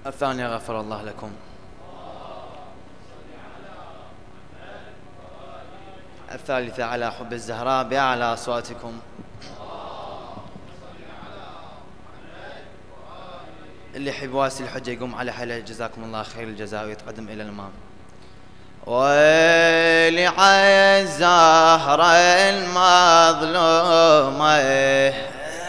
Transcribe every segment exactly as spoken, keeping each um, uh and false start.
الثانية غفر الله لكم. الثالثة على حب الزهراء بأعلى أصواتكم. اللي يحب واسي الحجة يقوم على حله، جزاكم الله خير الجزاء ويتقدم إلى الإمام. ويلي عالزهرة المظلومة،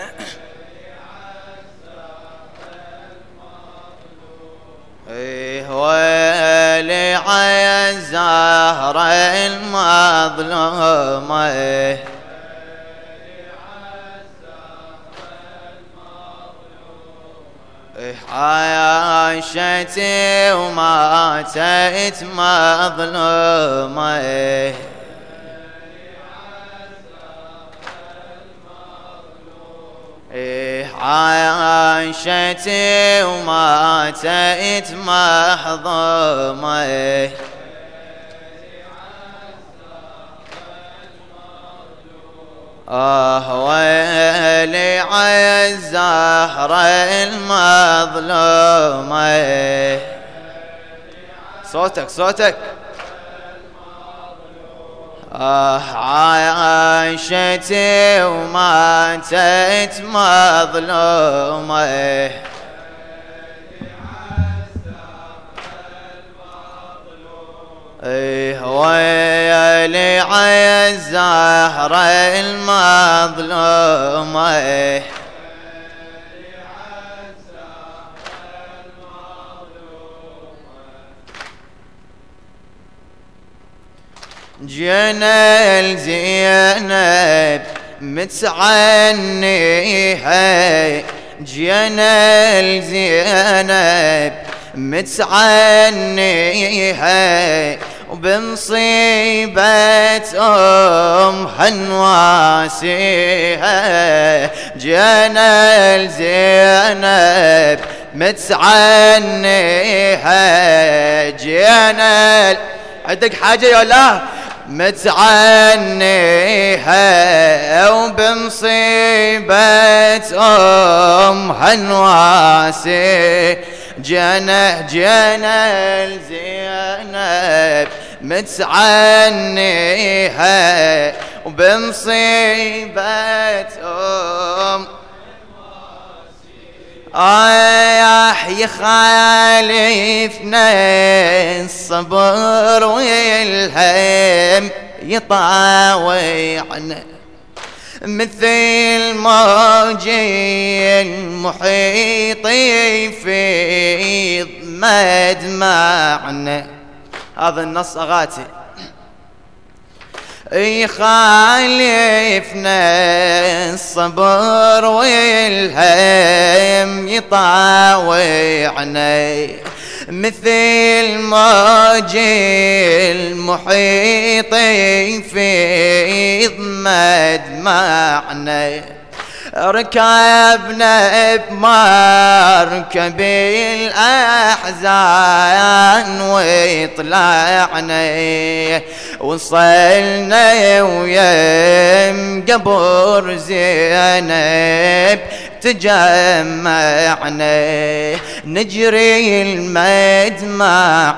ويلي عالزهرة المظلومة، عاشت وماتت مظلومة، عاشت وماتت محظومة، آه ويلي عالزهرة المظلومة. صوتك صوتك. آه عاشت وماتت مظلومة، ايه ويلي عالزهرة المظلومة، جينا لزينب متعنيها، جينا لزينب متعنيها، وبمصيبة أم حنواسيها، جينا لزينب متعنيها، جينا عندك حاجة يا لا متعنيها، وبمصيبة أم حنواسي، جينا جينا لزينب متعنيها، وبمصيبة أم آيح يخالفنا الصبر والهم يطاوعنا، مثل موج المحيط يفيض مدمعنا. هذا النص أغاتي. يخالفنا الصبر والهم يطاوعنا، مثل موج المحيط يفيض مدمعنا، ركبنا بمركب الأحزان وطلعنا، وصلنا ويم قبر زينب تجمعنا، نجري المدمع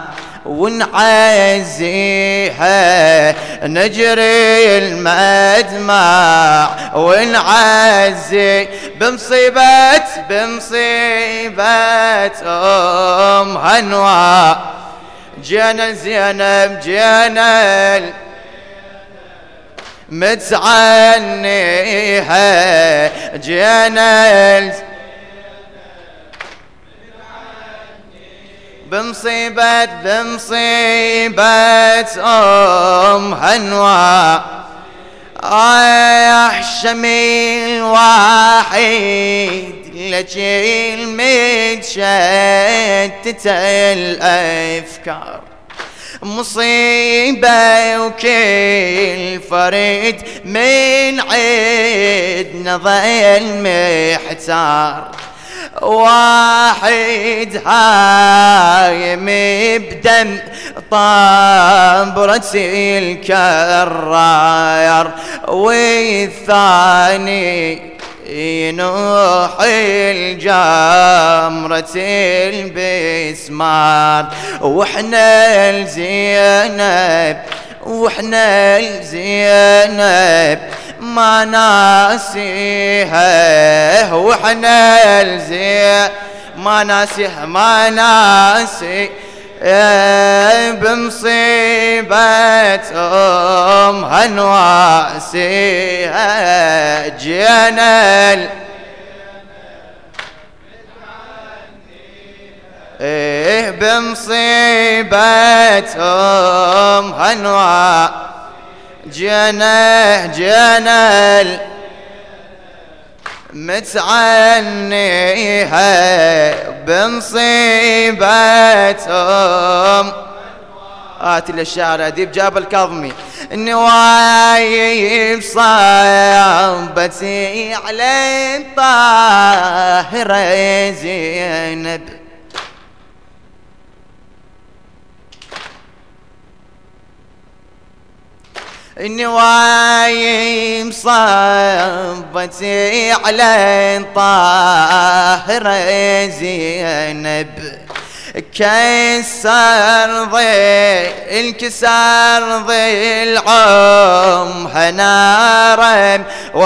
ونعزيها، نجري المدمع ونعزي، بمصيبة بمصيبة أم هنوى، جينا زينب جينا متعنيها، جينا بمصيبة بمصيبة أم هنوى، آه شميل واحد لجيل متشتت الأفكار، مصيبة وكل فريد من عيدنا ظل محتار، واحد هايم بدم طابرة الكراير، والثاني ينوح الجمرة البسمار، واحنا لزينب واحنا لزينب ما ناسيها، واحنا لزينب ما ناسيها ما ناسي بمصيبة أمها نواسيها. جينا إيه بمصيبة أمها نواسيها. جينا جينا متعنيها بمصيبة أم. آتي للشاعر أديب جاب الكاظمي. نوايب صابتي على الطاهرة زينب، النوايم صبتي على طاهرة زينب، كسر ضي الكسر ضلعهم هنارم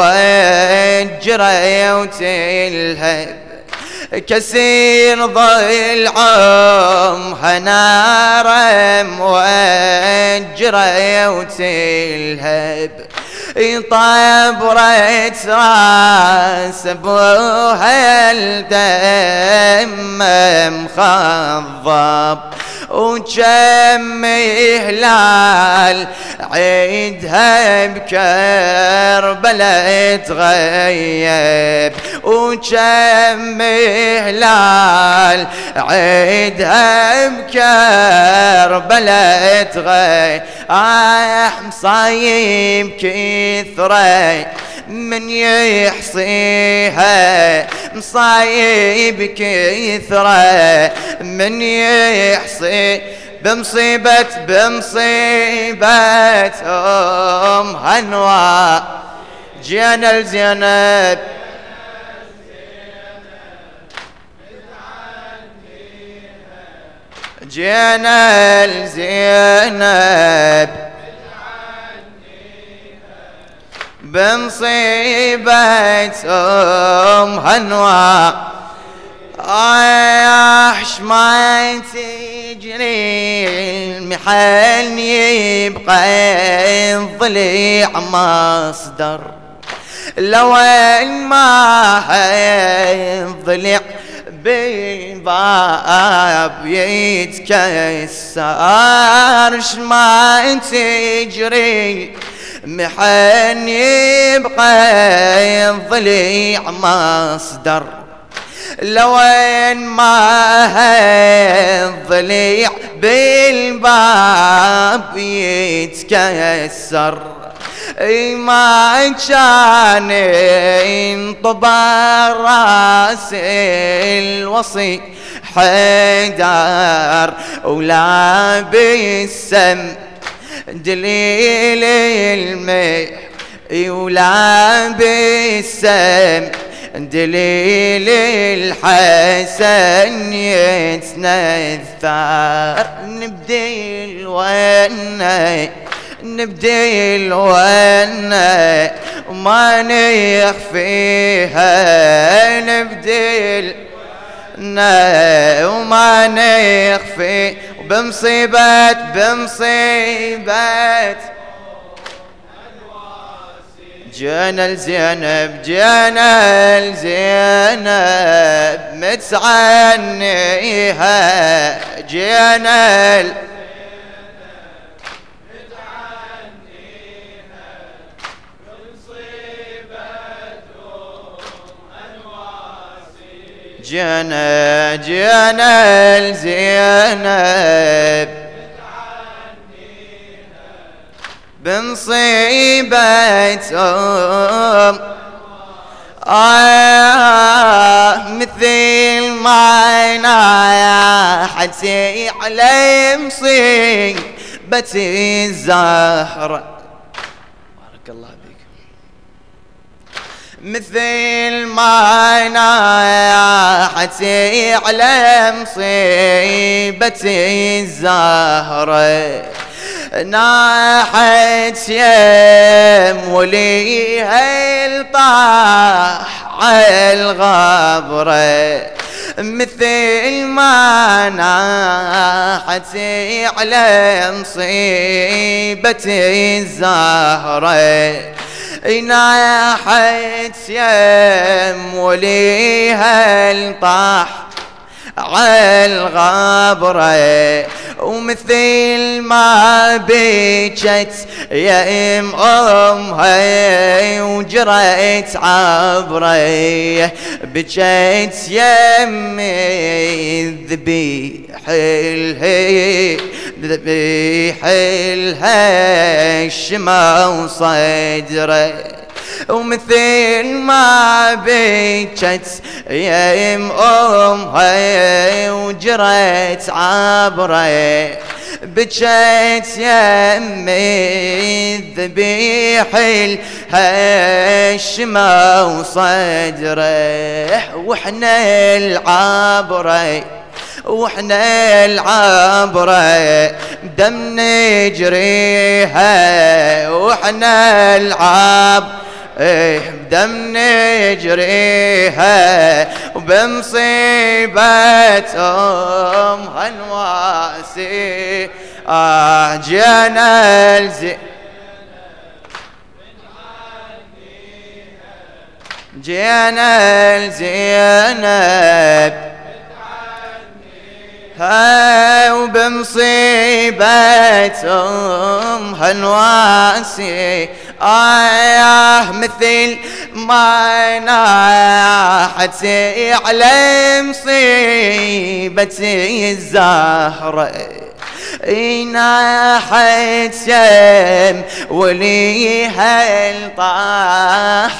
وجري وتلهب، كسير ضلعهم هنارم وجري وتلهب، طبرت راس ابوها الدم مخضب، وجم هلال عيدها بكربلاء تغيب، وجم هلال عيدها بكربلاء تغيب. آه مصايب كثرة من يحصيها، مصايب كثرة من يحصي بمصيبة بمصيبة أم هنوى. جينا لزينب جينا لزينب بمصيبة أم هنوى. آيش ما تجري المحن يبقى الضليع مصدر، لو ما الضليع بالباب يتكسر، ما تجري محن يبقى الضليع مصدر، لو ما الضليع بالباب يتكسر، ما كان ينطبع راس الوصي حيدر، ولا بالسم دليل الميح، ولا بالسم دليل الحسن يتنثر. نبدي الونة نبدي الونة وما نخفيها، نبدي وما نخفي بمصيبة بمصيبة. جينا لزينب جينا لزينب متعنيها، جينا جينا جينا لزينب بمصيبة أم. آه مثل ما ناحتي على مصيبة الزهرة. بارك الله بك. مثل ما ناحتي على مصيبة الزهرة ناحت يم وليها الطاح عالغبرة مثل ما ناحتي على مصيبة الزهرة ناحت يم وليها الطاح عالغبرة ومثل ما بكت يا ام امها وجريت عبري بكت يمي ذبيح الهي ذبيح الهشمة وصدري ومثل ما بكت يا ام امها وجريت عبري بكت يمي ذبيح الهشمة وصدره واحنا العبري واحنا العبرة دم نجريها واحنا العب بدم نجريها وبمصيبة أمها الواسي آه جانا الزي جانا الزينب هاي وبمصيبة أمها الواسي آه مثل ما ناحتي على مصيبة الزهرة ناحت يم وليها الطاح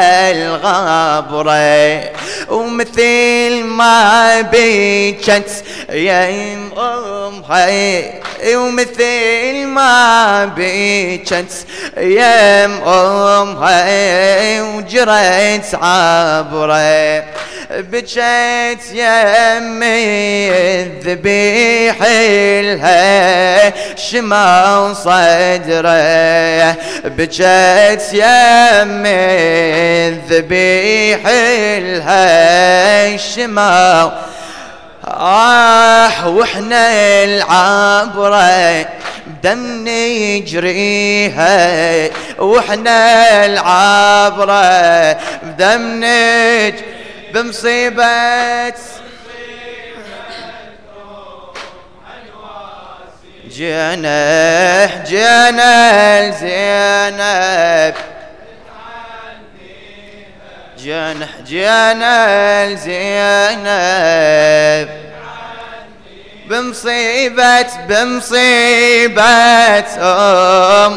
عالغبرة ومثل ما بكت يم امها ومثل ما بكت يم امها وجريت عبره بكت يمي الذبيح الهشمة وصدره بكت يمي الذبيح الهشمة آه واحنا العبرة بدم نجريها واحنا العبرة بدم نجريها بمصيبة جانا جانا الزينب جانا جانا الزينب بمصيبة بمصيبة أم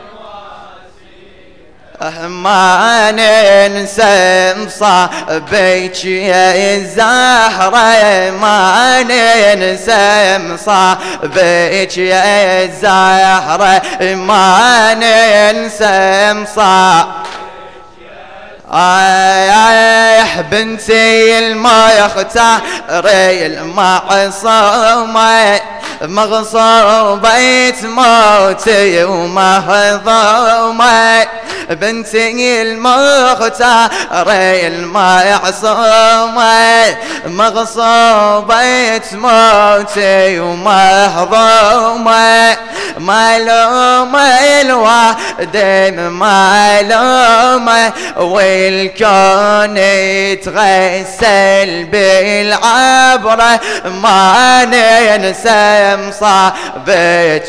ما ننسى مصابيك يا الزهرة ما ننسى مصابيك يا الزهرة ما ننسى مصابيك آه بنتي المختاري المعصومة مغصوبة موتي ومهضومة بنتي المختاري المعصومة مغصوبة موتي ومهضومة معلومة الوالدين معلومة والكون يتغسل بالعبرة ما ننسى مصابك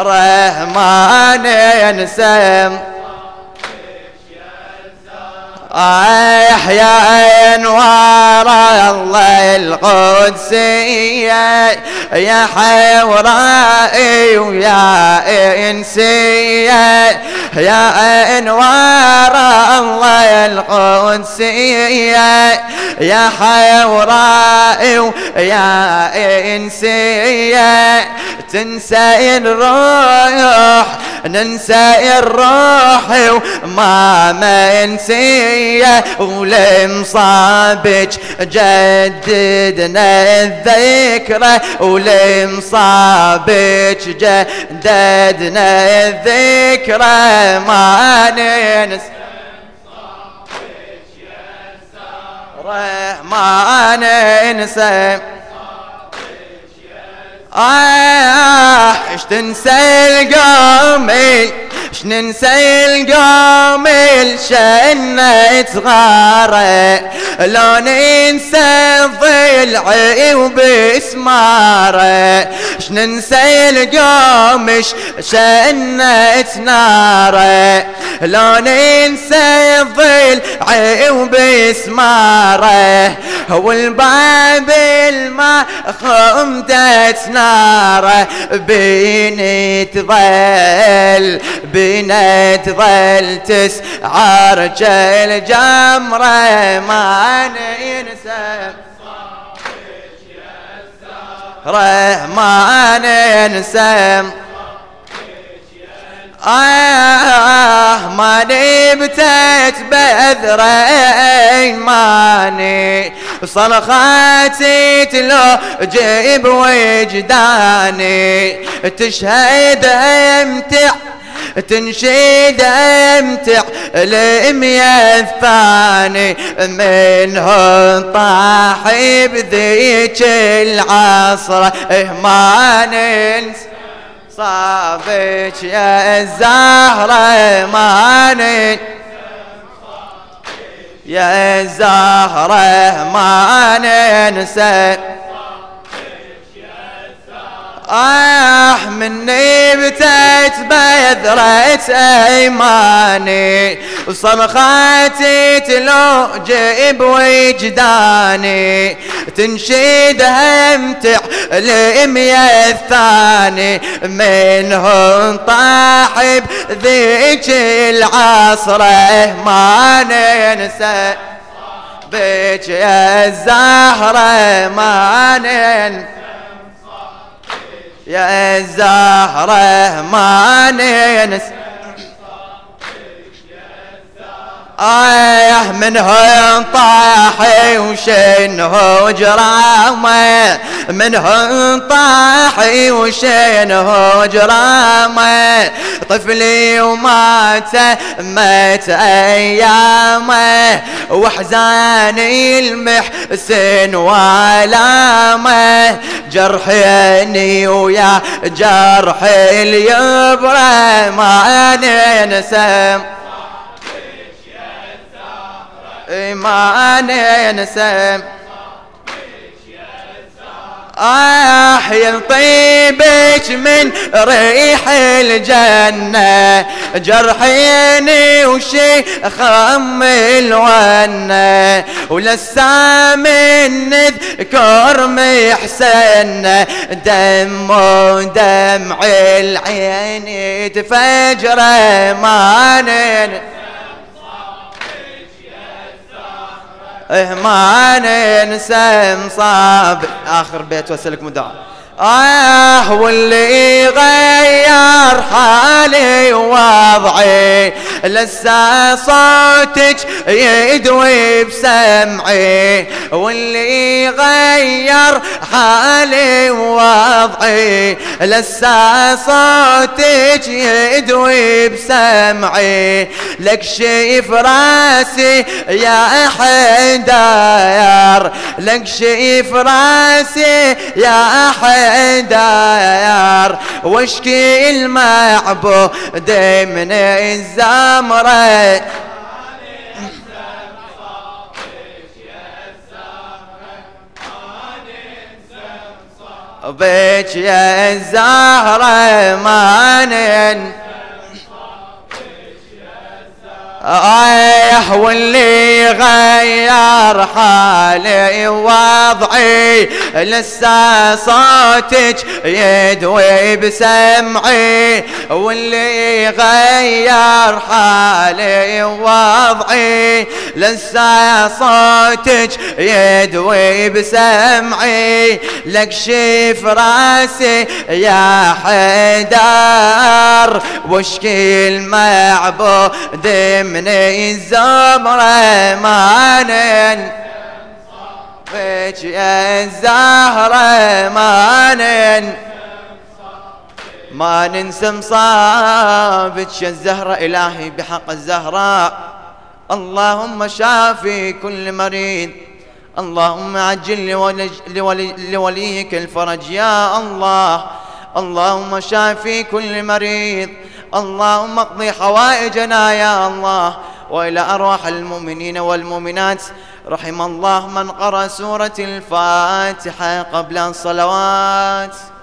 ما ننسى آه يا أنوار الله القدسية يا حورائي ويا إنسية يا أنوار الله القدسية يا حورائي ويا إنسية تنسى الروح ننسى الروح وما منسية ولمصابك جددنا الذكرى ولمصابك جددنا الذكرى ما ننسى ما ننسى آه اش تنسى القومي اش ننسى القومي شنة صغاره لو ننسى ضلعي وبسماره اش ننسى القومي شنة ناره لو ننسى ضلعي وبسماره والباب الما خمدت ناره بيني تظل بيني تظل تسعر الجمرة ما ننسى ما ننسى آه ما نبتت بذر ايماني صرخاتي تلو جيب وجداني تشهد امتع تنشد امتع الامية الثاني منه طاحب ذيك العصر ما ننسى صابك يا الزهرة ما ننسى يا الزهرة ما ننسى آه مني بتت بذرة ايماني وصرخاتي تلو جيب وجداني تنشد همتع الامية الثاني منهم طاحب ذيك العصرة ما ننسى بك يا الزهرة ما ننسى يا الزهرة ما ننسى آه منه طاحي وشينه جرامه منه طاحي وشينه جرامه طفلي ومات مات ايامه واحزاني المحسن والامه جرحيني ويا جرح اليبرى ما ننسى ما ننسى آه ينطيبك من ريح الجنة جرحيني وشي خم الونة ولسا من نذكر محسن دم ودمع العين تفجر ما ننسى ما ننسى مصاب. آخر بيت واسألكم دعاء. آه واللي غير حالي ووضعي لسه صوتك يدوي بسمعي واللي غير حالي ووضعي لسه صوتك يدوي بسمعي لك شيف راسي يا حيدر لك شيف راسي يا حيدر داير واشكي المعبود من الزمرة بيك يا الزهرة ما ننسى آه واللي غير حالي ووضعي لسه صوتك يدوي بسمعي، واللي غير حالي ووضعي لسه صوتك يدوي بسمعي، لكشف راسي يا حيدر واشكي المعبود من الزمرة ما ننصفك يا الزهرة ما نن ما ننسى مصابك يا الزهرة إلهي بحق الزهراء. اللهم شافي كل مريض، اللهم عجل لولي لولي لوليك الفرج يا الله. اللهم شافي كل مريض، اللهم اقضي حوائجنا يا الله، وإلى أرواح المؤمنين والمؤمنات. رحم الله من قرأ سورة الفاتحة قبل الصلوات.